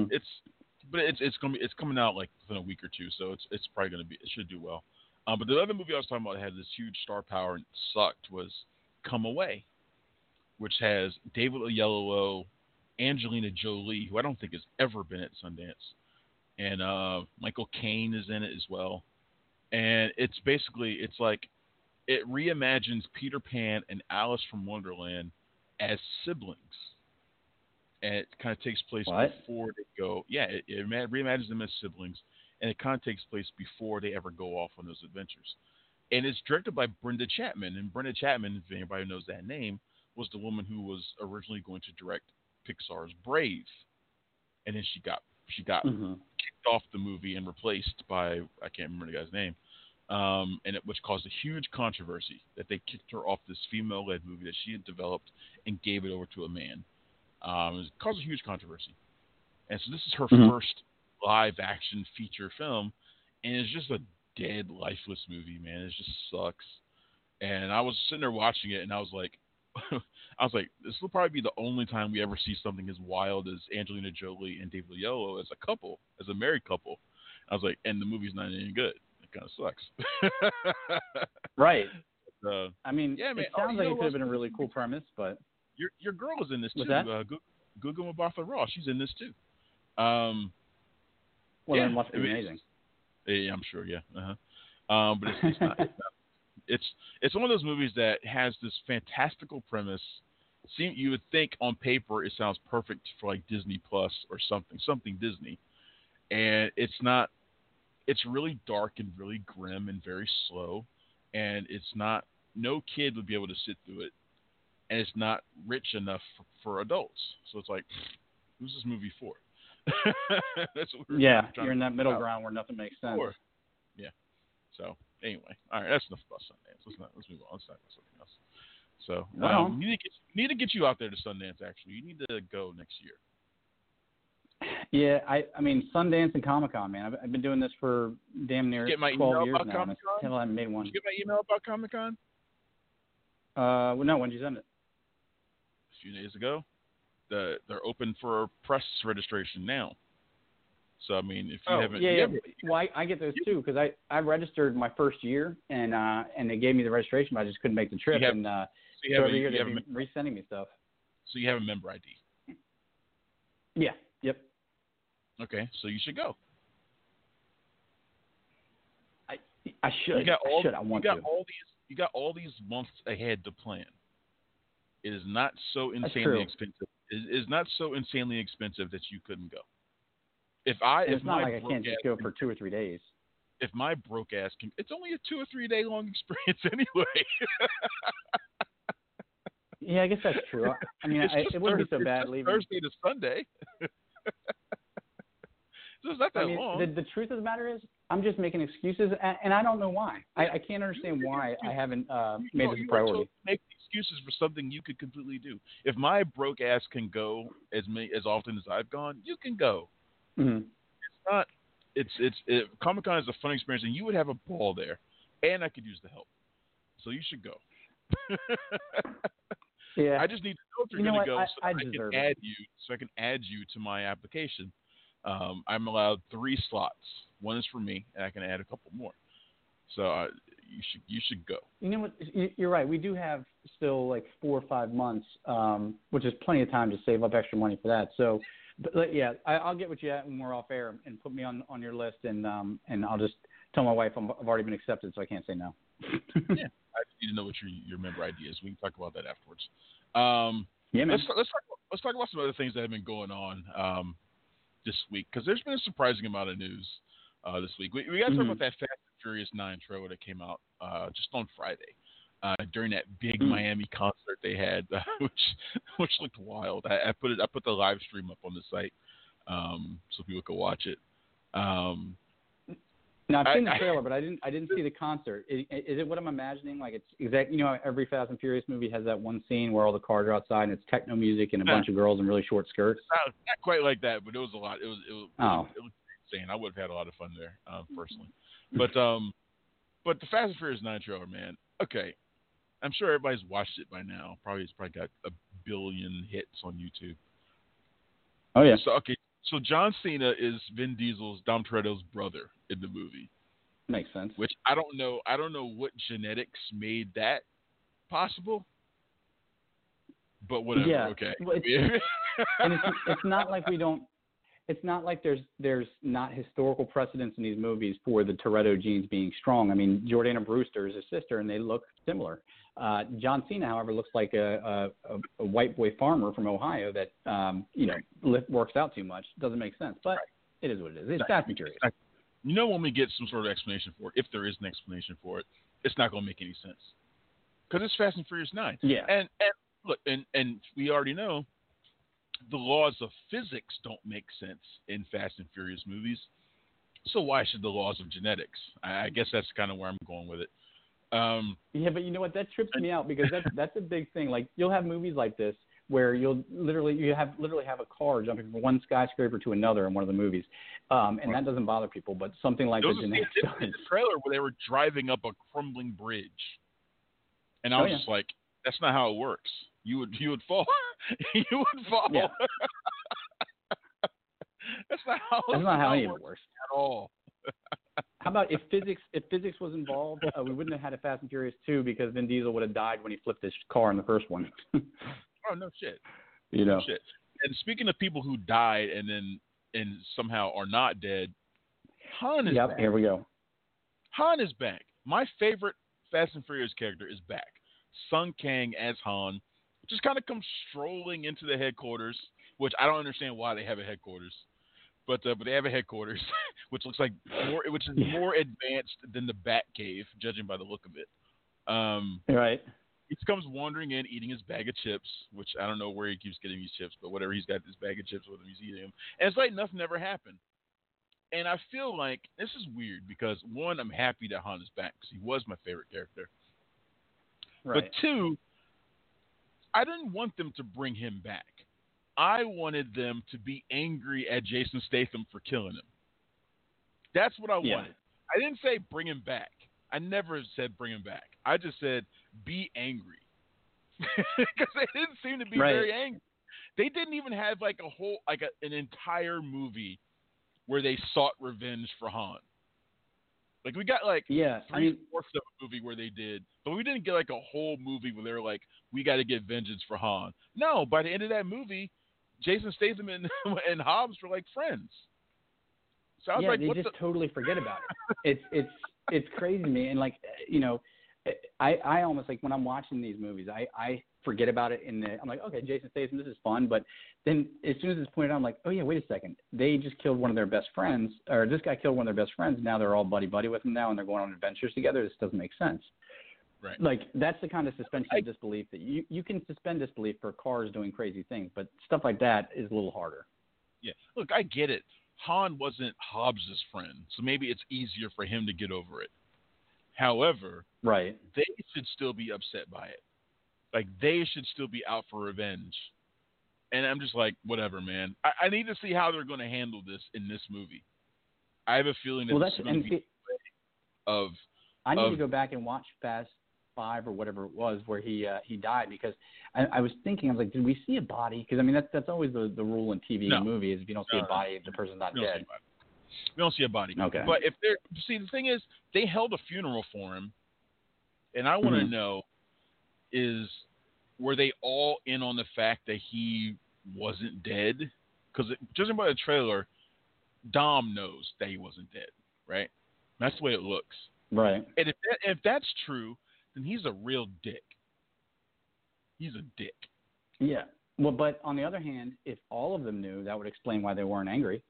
it's coming out like within a week or two, so it's probably it should do well. But the other movie I was talking about that had this huge star power and sucked was Come Away, which has David Oyelowo, Angelina Jolie, who I don't think has ever been at Sundance, and Michael Caine is in it as well. And it's like it reimagines Peter Pan and Alice from Wonderland as siblings, and it kind of takes place before they go. Yeah, it reimagines them as siblings, and it kind of takes place before they ever go off on those adventures. And it's directed by Brenda Chapman, and Brenda Chapman, if anybody knows that name, was the woman who was originally going to direct Pixar's Brave, and then she got kicked off the movie and replaced by, I can't remember the guy's name, which caused a huge controversy that they kicked her off this female-led movie that she had developed and gave it over to a man. It caused a huge controversy, and so this is her first live-action feature film, and it's just a dead, lifeless movie, man. It just sucks. And I was sitting there watching it, and I was like, this will probably be the only time we ever see something as wild as Angelina Jolie and David Oyelowo as a couple, as a married couple. I was like, and the movie's not any good. It kind of sucks. Right. I mean, yeah, man. It sounds like it could have been a really cool premise, but your girl is in this too. Gugu Mbatha-Raw, she's in this too. Well, it must be amazing. Yeah, I'm sure. Yeah. But it's not. It's one of those movies that has this fantastical premise. You would think on paper it sounds perfect for like Disney Plus or something Disney, and it's not. It's really dark and really grim and very slow, and it's not no kid would be able to sit through it, and it's not rich enough for adults. So it's like, who's this movie for? That's what you're in that middle ground where nothing makes sense. Sure. Yeah. So anyway, all right, that's enough about Sundance. Let's move on. Let's talk about something else. So you need to get you out there to Sundance. Actually, you need to go next year. Yeah, I mean Sundance and Comic-Con, man. I've been doing this for damn near 12 years now. Still haven't made one. Did you get my email about Comic-Con? Well, no. When did you send it? A few days ago. They're open for press registration now. So I mean, if you haven't, well, I get those too because I registered my first year and they gave me the registration, but I just couldn't make the trip. So every year they're resending me stuff. So you have a member ID. Yeah. Yep. Okay, so you should go. I should. I want to. You got all these months ahead to plan. It is not so insanely expensive. It is not so insanely expensive that you couldn't go. It's not like I can't just go for 2 or 3 days. If my broke ass can, it's only a 2 or 3 day long experience anyway. Yeah, I guess that's true. I mean, it wouldn't be so bad leaving Thursday to Sunday. So it's not that long. The truth of the matter is, I'm just making excuses, and I don't know why. I can't understand why I haven't made this a priority. Make excuses for something you could completely do. If my broke ass can go as often as I've gone, you can go. Mm-hmm. It's not. Comic-Con is a fun experience, and you would have a ball there, and I could use the help. So you should go. Yeah. I just need to know if you're going to go, so I can add you to my application. I'm allowed 3 slots. One is for me, and I can add a couple more. So you should go. You know what? You're right. We do have still like 4 or 5 months, which is plenty of time to save up extra money for that. So, but yeah, I'll get with you when we're off air and put me on your list, and I'll just tell my wife I've already been accepted, so I can't say no. Yeah, I just need to know what your member ID is. We can talk about that afterwards. Yeah, man. Let's talk about some other things that have been going on this week, because there's been a surprising amount of news this week. We got to talk about that Fast and Furious 9 trailer that came out just on Friday during that big Miami concert they had, which looked wild. I put the live stream up on the site so people could watch it. Now I've seen the trailer, but I didn't see the concert. Is it what I'm imagining? Like it's exact. You know, every Fast and Furious movie has that one scene where all the cars are outside and it's techno music and a bunch of girls in really short skirts. Not quite like that, but it was a lot. It was insane. I would have had a lot of fun there personally. But the Fast and Furious 9 trailer, man. Okay, I'm sure everybody's watched it by now. It's probably got 1 billion hits on YouTube. Oh yeah. So John Cena is Vin Diesel's Dom Toretto's brother in the movie. Makes sense. Which I don't know what genetics made that possible. But whatever. Yeah. Okay. Well, and it's not like we don't. It's not like there's not historical precedence in these movies for the Toretto genes being strong. I mean, Jordana Brewster is his sister, and they look similar. John Cena, however, looks like a white boy farmer from Ohio that works out too much. Doesn't make sense, but it is what it is. It's Fast and Furious. You know, when we get some sort of explanation for it, if there is an explanation for it, it's not going to make any sense because it's Fast and Furious 9. Yeah. And look, and we already know the laws of physics don't make sense in Fast and Furious movies. So why should the laws of genetics? I guess that's kind of where I'm going with it. Yeah, but you know what? That trips me out because that's a big thing. Like you'll have movies like this where you'll literally have a car jumping from one skyscraper to another in one of the movies, and that doesn't bother people. But something like the genetics does. The trailer where they were driving up a crumbling bridge, and I was just like, "That's not how it works. You would fall. You would fall. Yeah. That's not how any of it works at all." How about if physics was involved, we wouldn't have had a Fast and Furious 2 because Vin Diesel would have died when he flipped his car in the first one. Oh, no shit. You know. No shit. And speaking of people who died and somehow are not dead, Han is back. Here we go. Han is back. My favorite Fast and Furious character is back. Sung Kang as Han just kind of comes strolling into the headquarters, which I don't understand why they have a headquarters. But they have a headquarters, which looks like more advanced than the Batcave, judging by the look of it. Right. He comes wandering in, eating his bag of chips, which I don't know where he keeps getting these chips, but whatever, he's got this bag of chips with him, he's eating them. And it's like nothing ever happened. And I feel like this is weird because, one, I'm happy that Han is back because he was my favorite character. Right. But two, I didn't want them to bring him back. I wanted them to be angry at Jason Statham for killing him. That's what I wanted. I didn't say bring him back. I never said bring him back. I just said be angry. Because they didn't seem to be very angry. They didn't even have like a whole, like an entire movie where they sought revenge for Han. Like we got like 3/4 of a movie where they did, but we didn't get like a whole movie where they were like, we got to get vengeance for Han. No, by the end of that movie, Jason Statham and Hobbs were like friends. So I was like, they just totally forget about it. It's crazy to me, and like I almost like when I'm watching these movies, I forget about it. I'm like, okay, Jason Statham, this is fun, but then as soon as it's pointed out, I'm like, oh yeah, wait a second, they just killed one of their best friends, or this guy killed one of their best friends. Now they're all buddy with him now, and they're going on adventures together. This doesn't make sense. Right. Like that's the kind of suspension of disbelief that you can suspend disbelief for cars doing crazy things, but stuff like that is a little harder. Yeah, look, I get it. Han wasn't Hobbs' friend, so maybe it's easier for him to get over it. However, they should still be upset by it. Like, they should still be out for revenge. And I'm just like, whatever, man. I need to see how they're going to handle this in this movie. I have a feeling that this is going to be I need to go back and watch Fast 5 or whatever it was where he died, because I was thinking, I was like, did we see a body? Because, I mean, that's always the rule in TV and movies. If you don't see a body, the person's not dead. We don't see a body. Okay. But the thing is, they held a funeral for him, and I want to know were they all in on the fact that he wasn't dead? Because judging by the trailer, Dom knows that he wasn't dead, right? That's the way it looks. Right. And if that's true, then he's a real dick. He's a dick. Yeah. Well, but on the other hand, if all of them knew, that would explain why they weren't angry.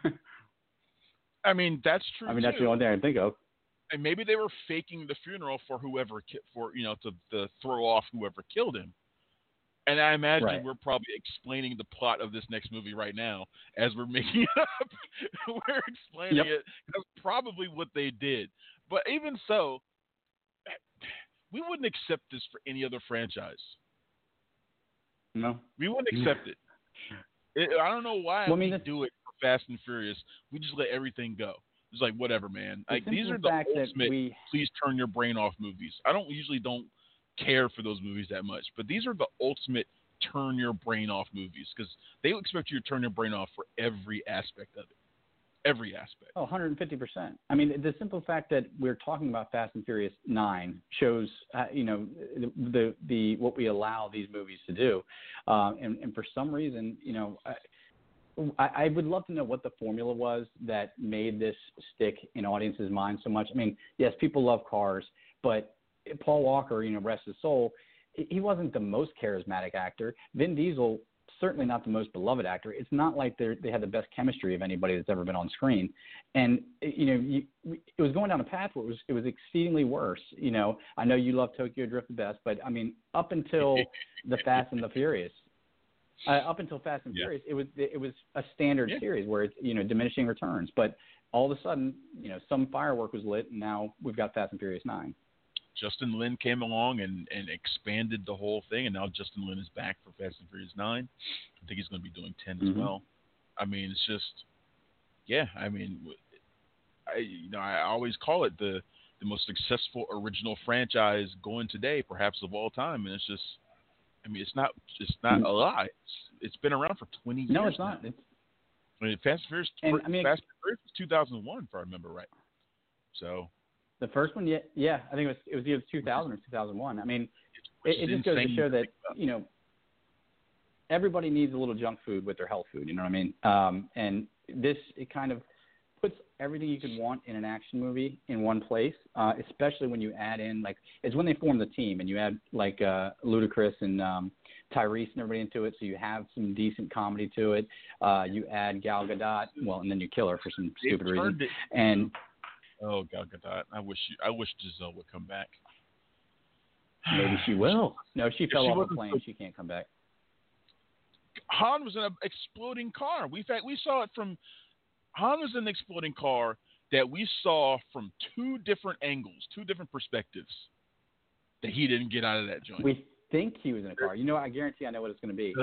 I mean, that's true. I mean, that's the only thing I can think of. And maybe they were faking the funeral for whoever, to throw off whoever killed him. And I imagine we're probably explaining the plot of this next movie right now as we're making it up. We're explaining it. That's probably what they did. But even so, we wouldn't accept this for any other franchise. No. We wouldn't accept it. I don't know why we do it for Fast and Furious. We just let everything go. It's like, whatever, man. Like, these are the ultimate please turn your brain off movies. I usually don't care for those movies that much, but these are the ultimate turn your brain off movies, because they expect you to turn your brain off for every aspect of it. Every aspect. Oh, 150%. I mean, the simple fact that we're talking about Fast and Furious 9 shows, the what we allow these movies to do. And for some reason, I would love to know what the formula was that made this stick in audiences' minds so much. I mean, yes, people love cars, but Paul Walker, rest his soul, he wasn't the most charismatic actor. Vin Diesel, certainly not the most beloved actor. It's not like they had the best chemistry of anybody that's ever been on screen. And, it was going down a path where it was exceedingly worse. I know you love Tokyo Drift the best, but, I mean, up until the Fast and the Furious, Furious, it was a standard series where it's, diminishing returns. But all of a sudden, some firework was lit, and now we've got Fast and Furious 9. Justin Lin came along and expanded the whole thing, and now Justin Lin is back for Fast and Furious 9. I think he's going to be doing 10 as well. I mean, it's just, I mean, I always call it the most successful original franchise going today, perhaps of all time, and it's just, I mean, it's not a lie. It's been around for 20 years. No, it's not. I mean, Fast and Furious was 2001, if I remember right. So. The first one, yeah, I think it was either 2000 or 2001. I mean, it just goes to show that everybody needs a little junk food with their health food. You know what I mean? And it kind of puts everything you could want in an action movie in one place. Especially when you add in it's when they form the team and you add Ludacris and Tyrese and everybody into it, so you have some decent comedy to it. You add Gal Gadot, and then you kill her for some stupid reason. Oh, Gal Gadot! I wish Giselle would come back. Maybe she will. No, she fell off a plane. She can't come back. Han was in an exploding car. We saw it from Han was in an exploding car that we saw from two different angles, two different perspectives. That he didn't get out of that joint. We think he was in a car. You know, I guarantee I know what it's going to be.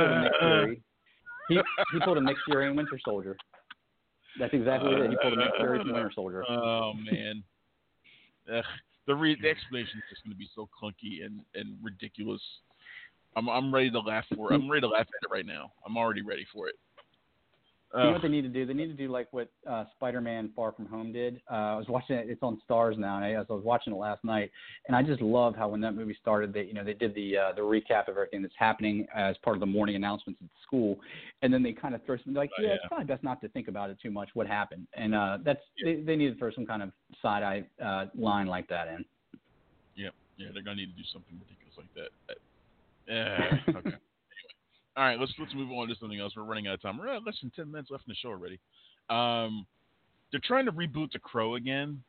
He pulled a Nick Fury in Winter Soldier. That's exactly what it is. He pulled a Nick Fury from Winter Soldier. Oh man, the explanation is just going to be so clunky and ridiculous. I'm ready to laugh for it. I'm ready to laugh at it right now. I'm already ready for it. You know what they need to do? They need to do like what Spider-Man Far From Home did. I was watching it. It's on Starz now, and I was watching it last night, and I just love how when that movie started, they did the recap of everything that's happening as part of the morning announcements at school, and then they kind of throw some it's probably best not to think about it too much. What happened? And they need to throw some kind of side eye line like that in. Yeah, they're gonna need to do something ridiculous like that. Okay. All right, let's move on to something else. We're running out of time. We're at less than 10 minutes left in the show already. They're trying to reboot The Crow again.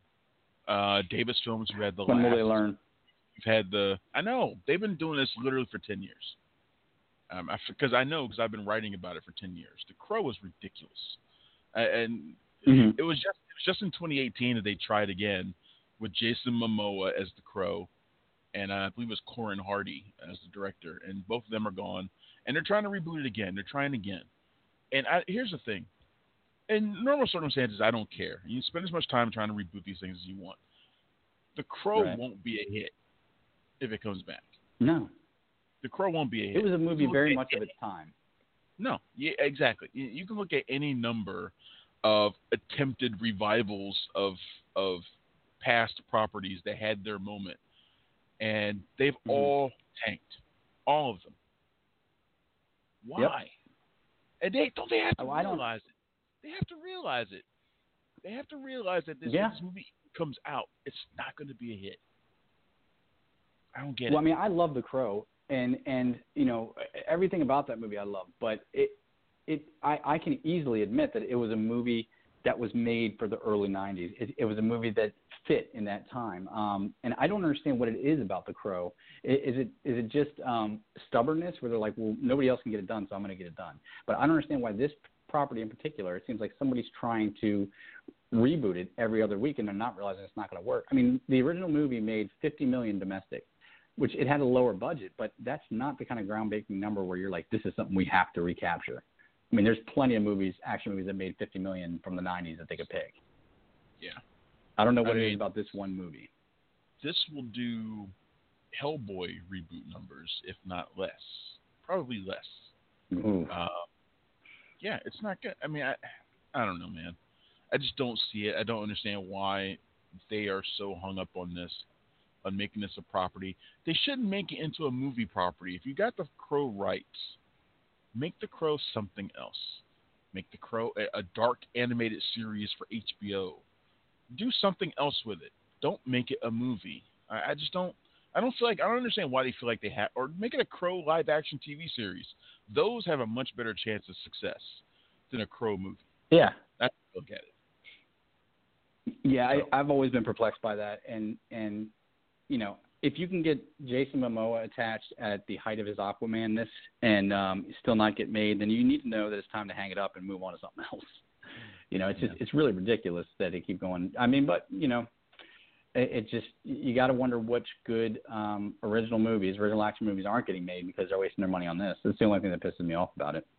Davis Films, who had the when will they learn? I know they've been doing this literally for 10 years. Because I've been writing about it for 10 years. The Crow was ridiculous, and it was just in 2018 that they tried again with Jason Momoa as the Crow, and I believe it was Corin Hardy as the director, and both of them are gone. And they're trying to reboot it again. They're trying again. And here's the thing. In normal circumstances, I don't care. You spend as much time trying to reboot these things as you want. The Crow won't be a hit if it comes back. No. The Crow won't be a hit. It was a movie very much of its time. No. Yeah, exactly. You can look at any number of attempted revivals of past properties that had their moment, and they've all tanked. All of them. Why? Yep. And they have to realize it. They have to realize it. They have to realize that this movie comes out, it's not going to be a hit. I don't get it. Well, I mean, I love The Crow, and everything about that movie I love, but I can easily admit that it was a movie that was made for the early 90s. It was a movie that fit in that time. And I don't understand what it is about The Crow. Is it just stubbornness where they're like, well, nobody else can get it done, so I'm going to get it done. But I don't understand why this property in particular, it seems like somebody's trying to reboot it every other week and they're not realizing it's not going to work. I mean, the original movie made $50 million domestic, which it had a lower budget, but that's not the kind of groundbreaking number where you're like, this is something we have to recapture. I mean, there's plenty of action movies that made $50 million from the 90s that they could pick. Yeah. I don't know what it is about this one movie. This will do Hellboy reboot numbers, if not less. Probably less. Yeah, it's not good. I mean, I don't know, man. I just don't see it. I don't understand why they are so hung up on this, on making this a property. They shouldn't make it into a movie property. If you got the Crow rights, make the Crow something else. Make the Crow a dark animated series for HBO. Do something else with it. Don't make it a movie. I just don't. I don't understand why they feel like they have, or make it a Crow live action TV series. Those have a much better chance of success than a Crow movie. Yeah. That's how I look at it. Yeah, so. I've always been perplexed by that, and if you can get Jason Momoa attached at the height of his Aquaman-ness and still not get made, then you need to know that it's time to hang it up and move on to something else. It's really ridiculous that they keep going. I mean, but it just, you got to wonder which good original action movies aren't getting made because they're wasting their money on this. That's the only thing that pisses me off about it.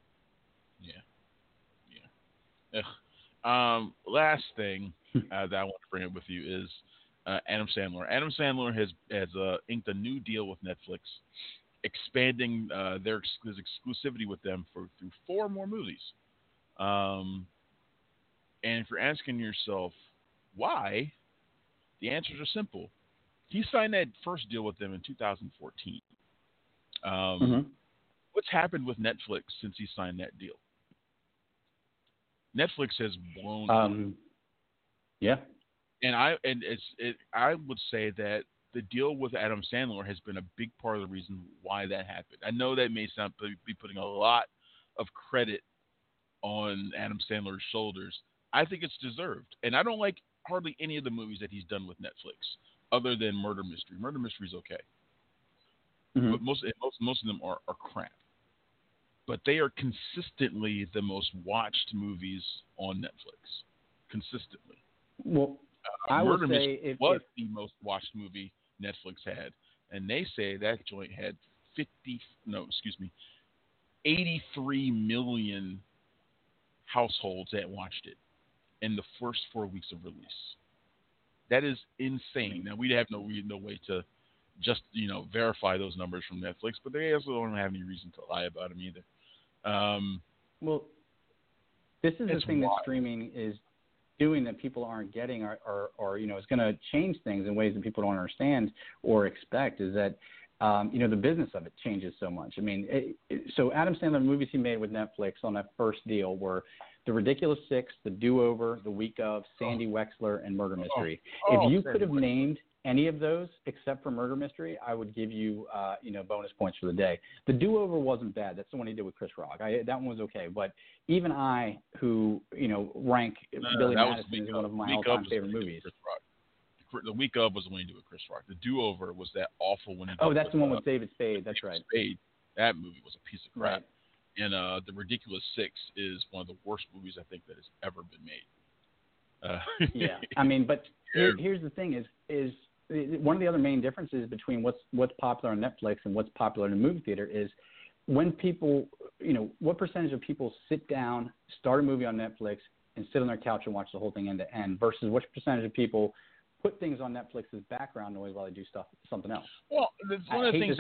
Yeah. Last thing that I want to bring up with you is Adam Sandler. Adam Sandler has inked a new deal with Netflix, expanding his exclusivity with them through 4 more movies. And if you're asking yourself why, the answers are simple. He signed that first deal with them in 2014. What's happened with Netflix since he signed that deal? Netflix has blown. Yeah. And I would say that the deal with Adam Sandler has been a big part of the reason why that happened. I know that may sound be putting a lot of credit on Adam Sandler's shoulders. I think it's deserved. And I don't like hardly any of the movies that he's done with Netflix. other than Murder Mystery. Murder Mystery is okay, but most of them are crap. But they are consistently the most watched movies on Netflix. Consistently. Well, I would say it was the most watched movie Netflix had, and they say that joint had 83 million households that watched it in the first 4 weeks of release. That is insane. Now we have no way to just verify those numbers from Netflix, but they also don't have any reason to lie about them either. Well, this is the thing that streaming is doing that people aren't getting, or it's going to change things in ways that people don't understand or expect. Is that the business of it changes so much. I mean, so Adam Sandler, the movies he made with Netflix on that first deal were The Ridiculous Six, The Do-Over, The Week Of, Sandy Wexler, and Murder Mystery. If you could have named any of those except for Murder Mystery, I would give you, bonus points for the day. The Do-Over wasn't bad. That's the one he did with Chris Rock. That one was okay. But even I, who, rank Billy Madison as one of my all-time favorite movies. The Week Of was the one he did with Chris Rock. The Do-Over was that awful one. That's the one with David Spade. That's right. Spade. That movie was a piece of crap. Right. And The Ridiculous Six is one of the worst movies I think that has ever been made. Yeah, I mean, but here's the thing: is one of the other main differences between what's popular on Netflix and what's popular in a movie theater is when people, what percentage of people sit down, start a movie on Netflix, and sit on their couch and watch the whole thing end to end, versus which percentage of people put things on Netflix as background noise while they do something else. Well, one of the things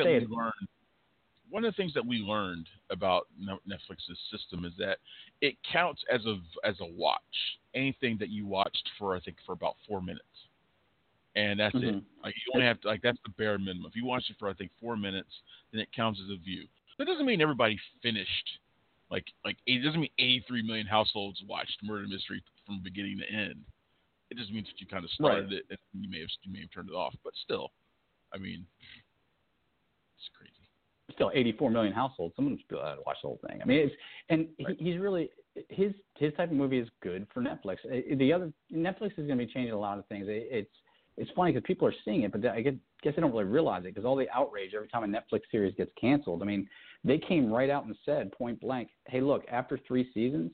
that we learned about Netflix's system is that it counts as a watch. Anything that you watched for about 4 minutes, and that's it. Like you only have to, that's the bare minimum. If you watched it for 4 minutes, then it counts as a view. That doesn't mean everybody finished. It doesn't mean 83 million households watched Murder Mystery from beginning to end. It just means that you kind of started it, and you may have turned it off. But still, I mean, it's crazy. Still, 84 million households. Someone's still to watch the whole thing. I mean, he's really his type of movie is good for Netflix. Netflix is going to be changing a lot of things. It's funny because people are seeing it, but I guess they don't really realize it because all the outrage every time a Netflix series gets canceled. I mean, they came right out and said point blank, "Hey, look, after 3 seasons,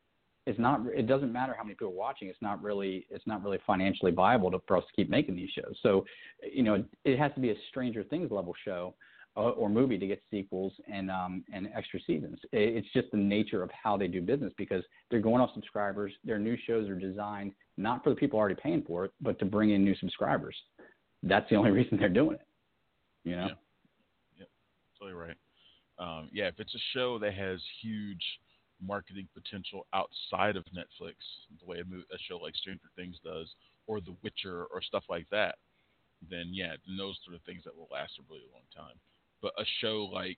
it doesn't matter how many people are watching. It's not really financially viable for us to keep making these shows. So, it has to be a Stranger Things level show or movie to get sequels and extra seasons. It's just the nature of how they do business because they're going off subscribers. Their new shows are designed not for the people already paying for it, but to bring in new subscribers. That's the only reason they're doing it. Yeah, totally right. If it's a show that has huge marketing potential outside of Netflix, the way a show like Stranger Things does, or The Witcher, or stuff like that, then those sort of things that will last a really long time. But a show like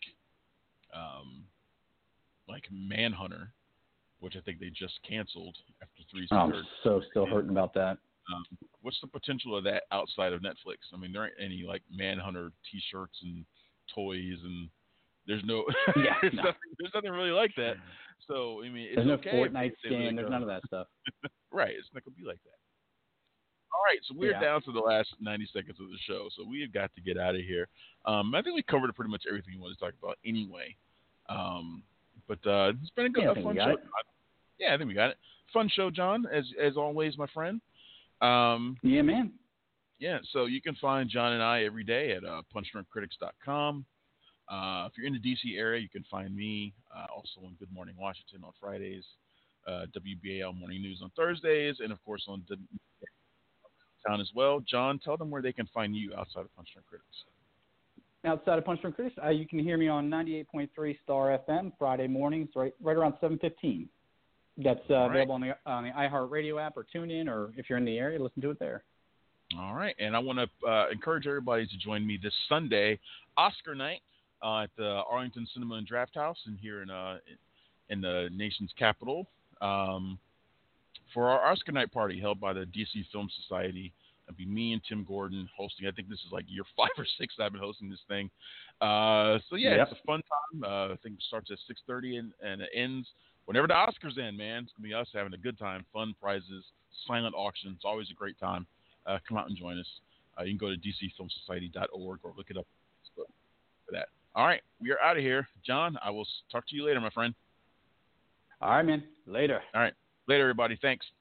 Manhunter, which I think they just canceled after 3 seasons. I'm still hurting about that. What's the potential of that outside of Netflix? I mean, there aren't any Manhunter T-shirts and toys, and there's no, there's nothing really like that. So I mean, it's there's no okay Fortnite skin. There's none of that stuff. Right, it's not gonna be like that. All right, so we're down to the last 90 seconds of the show, so we have got to get out of here. I think we covered pretty much everything we wanted to talk about anyway. But it's been a fun show. Yeah, I think we got it. Fun show, John, as always, my friend. Yeah, man. Yeah, so you can find John and I every day at punchdrunkcritics.com. If you're in the D.C. area, you can find me also on Good Morning Washington on Fridays, WBAL Morning News on Thursdays, and, of course, on town as well. John, tell them where they can find you outside of Punch Drunk Critics. Outside of Punch Drunk Critics, you can hear me on 98.3 Star FM Friday mornings, right around 7:15. That's available on the iHeartRadio app or TuneIn, or if you're in the area, listen to it there. All right, and I want to encourage everybody to join me this Sunday, Oscar night, at the Arlington Cinema and Draft House, and here in the nation's capital, for our Oscar night party held by the DC Film Society. It'll be me and Tim Gordon hosting. I think this is like year 5 or 6 that I've been hosting this thing. It's a fun time. I think it starts at 6:30 and it ends whenever the Oscars end, man. It's going to be us having a good time, fun prizes, silent auction. It's always a great time. Come out and join us. You can go to dcfilmsociety.org or look it up on Facebook for that. All right, we are out of here. John, I will talk to you later, my friend. All right, man. Later. All right. Later, everybody. Thanks.